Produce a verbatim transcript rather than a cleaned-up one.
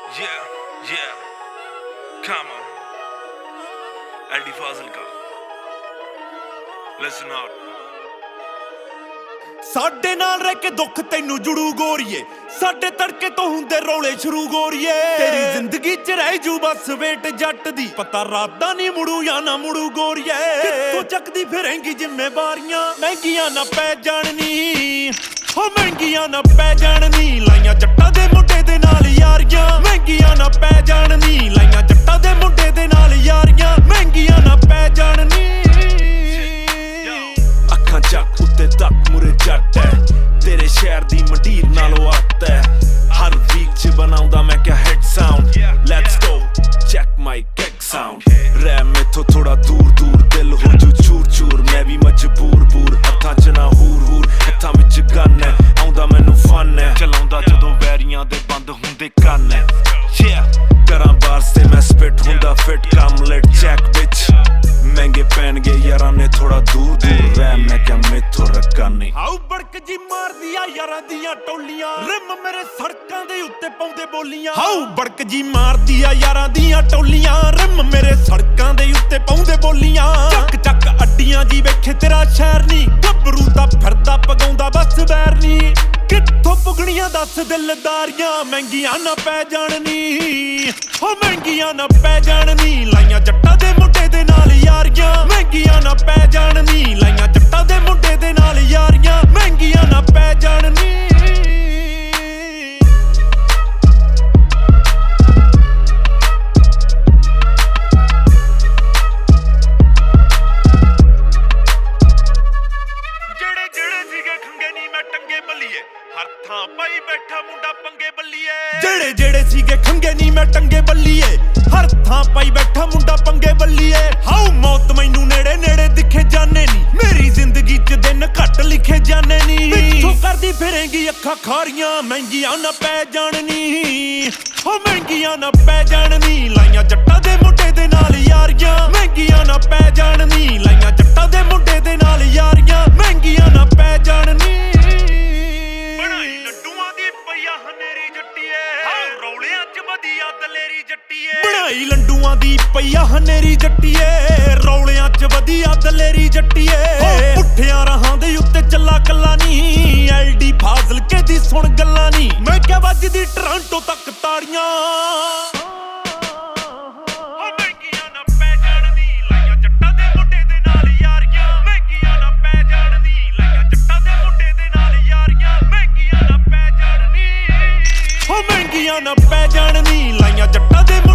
Yeah, yeah, come on. L D Fazilka. Listen up. ਸਾਡੇ ਨਾਲ ਰਹਿ ਕੇ ਦੁੱਖ ਤੈਨੂੰ ਜੁੜੂ ਗੋਰੀਏ, ਸਾਡੇ ਤੜਕੇ ਤੋਂ ਹੁੰਦੇ ਰੌਲੇ ਸ਼ੁਰੂ ਗੋਰੀਏ। ਤੇਰੀ ਜ਼ਿੰਦਗੀ ਚ ਰਹਿ ਜੂ ਬਸ ਵੇਟ ਜੱਟ ਦੀ, ਪਤਾ ਰਾਤਾਂ ਨਹੀਂ ਮੁੜੂ ਜਾਂ ਨਾ ਮੁੜੂ ਗੋਰੀਏ। ਕਿੱਥੋਂ ਚੱਕਦੀ ਫਿਰੇਂਗੀ ਜ਼ਿੰਮੇਵਾਰੀਆਂ, ਮਹਿੰਗੀਆਂ ਨਾ ਪੈ ਜਾਣਨੀ, ਹੋ ਮਹਿੰਗੀਆਂ ਨਾ ਪੈ ਜਾਣਨੀ। ਲਾਈਆਂ ਜੱਟਾਂ ਦੇ ਮੁੰਡੇ ਦੇ ਨਾਲ ਯਾਰੀਆਂ, ਮਹਿੰਗੀਆਂ ਨਾ ਪੈ ਜਾਣਨੀ। ਲਾਈਆਂ ਜੱਟਾਂ ਦੇ ਮੁੰਡੇ ਦੇ ਨਾਲ ਯਾਰੀਆਂ, ਮਹਿੰਗੀਆਂ ਨਾ ਪੈ ਜਾਣਨੀ। ਅੱਖਾਂ ਚੱਕ ਉੱਤੇ ਤੱਕ ਮੁਰੇ ਜੱਟ ਹੈ, ਤੇਰੇ ਸ਼ਹਿਰ ਦੀ ਮੰਡੀਰ ਨਾਲੋਂ ਅੱਤ ਹੈ। ਹਰ ਵੀਕ ਚ ਬਣਾਉਂਦਾ ਮੈਂ ਕਿਆ hit sound, let's go check my kick sound. ਰਹਿ ਮੈਥੋਂ ਥੋੜਾ ਦੂਰ ਦੂਰ, ਦਿਲ ਹੋ ਜੂ ਚੂਰ ਚੂਰ, ਮੈਂ ਵੀ ਮਜਬੂਰ ਬੂਰ। ਹੱਥਾਂ ਚ ਨਾ ਹੂਰ ਹੂਰ, ਹੱਥਾਂ ਵਿੱਚ ਗਨ ਹੈ, ਆਉਂਦਾ ਮੈਨੂੰ ਫਨ ਹੈ। ਚਲਾਉਂਦਾ ਜਦੋਂ ਵੈਰੀਆਂ ਦੇ ਬੰਦ ਹੁੰਦੇ ਕੰਨ ਹੈ। ਕਰਾਂ ਬਾਰਸ ਤੇ ਮੈਂ ਸਪਿਟ ਹੁੰਦਾ fit, come let check bitch. ਮਹਿੰਗੇ ਪੈਣਗੇ ਯਾਰਾਂ ਨੇ ਥੋੜਾ ਦੂਰ ਦੂਰ, ਰਹਿ ਮੈਂ ਕਿਆ ਮੈਥੋਂ ਰੱਖਾ ਨਹੀਂ। ਆਉ ਬੜਕ ਜੀ ਮਾਰਦੀ ਆ ਯਾਰਾਂ ਦੀਆਂ ਟੋਲੀਆਂ, ਰਿਮ ਮੇਰੇ ਸੜਕਾਂ ਦੇ ਉੱਤੇ ਪਾਉਂਦੇ ਬੋਲੀਆਂ। ਆਉ ਬੜਕ ਜੀ ਮਾਰਦੀ ਆ ਯਾਰਾਂ ਦੀਆਂ ਟੋਲੀਆਂ, ਰਿਮ ਮੇਰੇ ਸੜਕਾਂ ਦੇ ਉੱਤੇ ਪਾਉਂਦੇ ਬੋਲੀਆਂ। ਚੱਕ ਚੱਕ ਅੱਡੀਆਂ ਜੀ ਵੇਖੇ ਤੇਰਾ ਸ਼ਹਿਰ ਨੀ, ਗੱਭਰੂ ਤਾਂ ਫਿਰਦਾ ਪਗਾਉਂਦਾ ਬਸ ਵੈਰ ਨੀ। ਕਿੱਥੋਂ ਪੁਗਣੀਆਂ ਦੱਸ ਦਿਲਦਾਰੀਆਂ, ਮਹਿੰਗੀਆਂ ਨਾ ਪੈ ਜਾਣਨੀ, ਹੋ ਮਹਿੰਗੀਆਂ ਨਾ ਪੈ ਜਾਣਨੀ। ਲਾਈਆਂ ਜੱਟਾਂ ਦੇ ਮੁੰਡੇ ਦੇ ਨਾਲ ਯਾਰੀਆਂ, ਮਹਿੰਗੀਆਂ ਨਾ ਪੈ ਜਾਣਨੀ। ਲਾਈਆਂ ਜੱਟਾਂ ਦੇ ਮੁੰਡੇ ਦੇ ਨਾਲ ਯਾਰੀਆਂ, ਮਹਿੰਗੀਆਂ ਨਾ ਪੈ ਜਾਣਨੀ। ਜਿਹੜੇ ਜਿਹੜੇ ਸੀਗੇ ਖੰਗੇ ਨੀ ਮੈਂ ਟੰਗੇ ਬੱਲੀਏ, ਹਰ ਥਾਂ ਪਾਈ ਬੈਠਾ ਮੁੰਡਾ ਪੰਗੇ ਬੱਲੀਏ। ਜਿਹੜੇ ਜਿਹੜੇ ਸੀਗੇ ਖੰਗੇ ਨੀ ਮੈਂ ਟੰਗੇ ਬੱਲੀਏ, ਹਰ ਥਾਂ ਪਾਈ ਬੈਠਾ ਮੁੰਡਾ ਪੰਗੇ ਬੱਲੀਏ। ਹਾਉ ਮੌਤ ਮੈਨੂੰ ਨੇੜੇ ਨੇੜੇ ਦਿਖੇ ਜਾਣੇ ਨੀ, ਮੇਰੀ ਜ਼ਿੰਦਗੀ ਚ ਦਿਨ ਘੱਟ ਲਿਖੇ ਜਾਣੇ ਨੀ। ਪਿੱਛੋਂ ਕਰਦੀ ਫਿਰੇਂਗੀ ਅੱਖਾਂ ਖਾਰੀਆਂ, ਮਹਿੰਗੀਆਂ ਨਾ ਪੈ ਜਾਣਨੀ, ਹੋ ਮਹਿੰਗੀਆਂ ਨਾ ਪੈ ਜਾਣਨੀ। ਲਾਈਆਂ ਜੱਟਾਂ ਦੇ ਮੁੰਡੇ ਦੇ ਨਾਲ ਯਾਰੀਆਂ, ਮਹਿੰਗੀਆਂ ਨਾ ਪੈ ਜਾਣਨੀ। ਲਾਈਆਂ ਜੱਟਾਂ ਦੇ ਮੁੰਡੇ ਦੇ ਨਾਲ ਯਾਰੀਆਂ, ਮਹਿੰਗੀਆਂ ਨਾ ਪੈ ਜਾਣਨੀ। ਬਣਾਈ ਲੱਡੂਆਂ ਦੀ ਪਈਆ ਹਨੇਰੀ ਜੱਟੀਏ, ਰੌਲਿਆਂ ਚ ਵਧੀਆ ਦਲੇਰੀ ਜੱਟੀਏ। ਬਣਾਈ ਲੰਡੂਆਂ ਦੀ ਪਈਆ ਹਨੇਰੀ ਜੱਟੀਏ, ਰੌਲਿਆਂ ਚ ਵਧੀਆ ਦਲੇਰੀ ਜੱਟੀਏ। ਪੁੱਠਿਆਂ ਰਾਹਾਂ ਦੇ ਉੱਤੇ ਚੱਲਾ ਕੱਲਾ ਨੀ, ਐਲ ਡੀ ਫਾਜ਼ਿਲਕੇ ਦੀ ਸੁਣ ਗੱਲਾਂ ਨੀ। ਮੈਂ ਕਿਹਾ ਵੱਜਦੀ ਟੋਰਾਂਟੋ ਤੱਕ ਤਾੜੀਆਂ, ਮਹਿੰਗੀਆਂ ਨਾ ਪੈ ਜਾਣਨੀ। ਲਾਈਆਂ ਜੱਟਾਂ ਦੇ ਮੁੰਡੇ ਦੇ ਨਾਲ ਯਾਰੀਆਂ, ਮਹਿੰਗੀਆਂ ਨਾ ਪੈ ਜਾਣਨੀ। ਲਾਈਆਂ ਜੱਟਾਂ ਦੇ ਮੁੰਡੇ ਦੇ ਨਾਲ ਯਾਰੀਆਂ, ਮਹਿੰਗੀਆਂ ਨਾ ਪੈ ਜਾਣਨੀ, ਹੋ ਮਹਿੰਗੀਆਂ ਨਾ ਪੈ ਜਾਣਨੀ। ਲਾਈਆਂ ਜੱਟਾਂ ਦੇ